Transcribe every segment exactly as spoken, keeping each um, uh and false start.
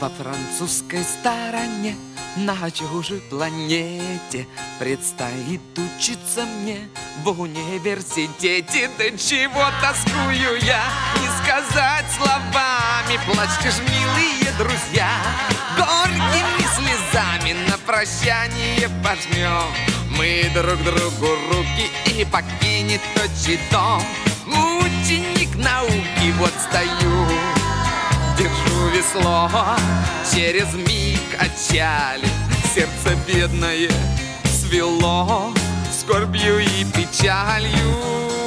Во французской стороне, на чужой планете, предстоит учиться мне в университете. Да чего тоскую я, не сказать словами. Плачьте ж, милые друзья, горькими слезами на прощание пожмем мы друг другу руки, и покинет отчий дом ученик науки. Вот стою, держу весло, через миг отчали сердце бедное свело скорбью и печалью.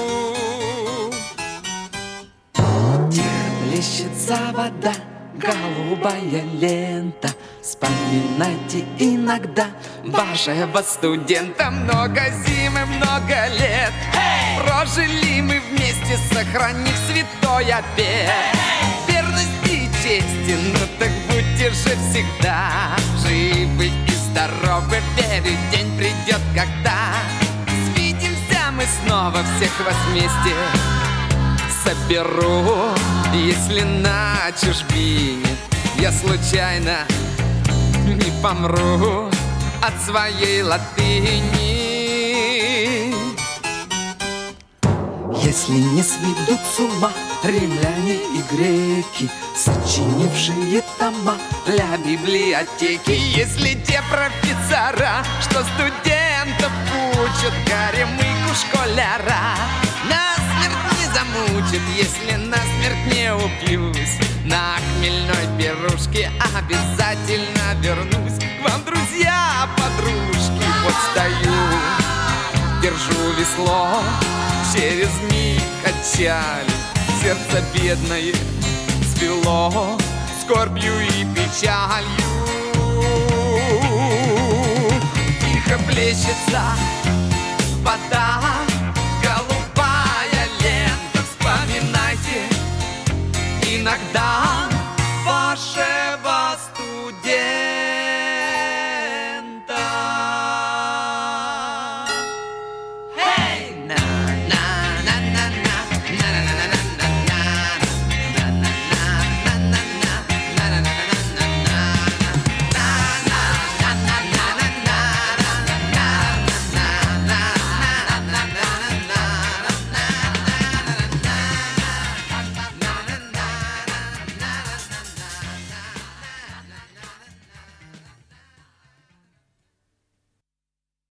Тихо плещется вода, голубая лента. Вспоминайте иногда вашего студента. Много зим и много лет hey! Прожили мы вместе, сохранив святой обет hey! Верности и чести, ну так будьте же всегда живы и здоровы. Верю, день придет, когда свидимся мы снова, всех вас вместе соберу. Если на чужбине я случайно не помру от своей латыни, если не сведут с ума римляне и греки, сочинившие тома для библиотеки, если те профессора, что студентов учат, горемыку школяра насмерть не замучат, если насмерть не упьюсь, на хмельной пирушке обязательно вернусь к вам, друзья, подружки. Вот стою, держу весло, через миг отчали сердце бедное свело скорбью и печалью. Тихо плещется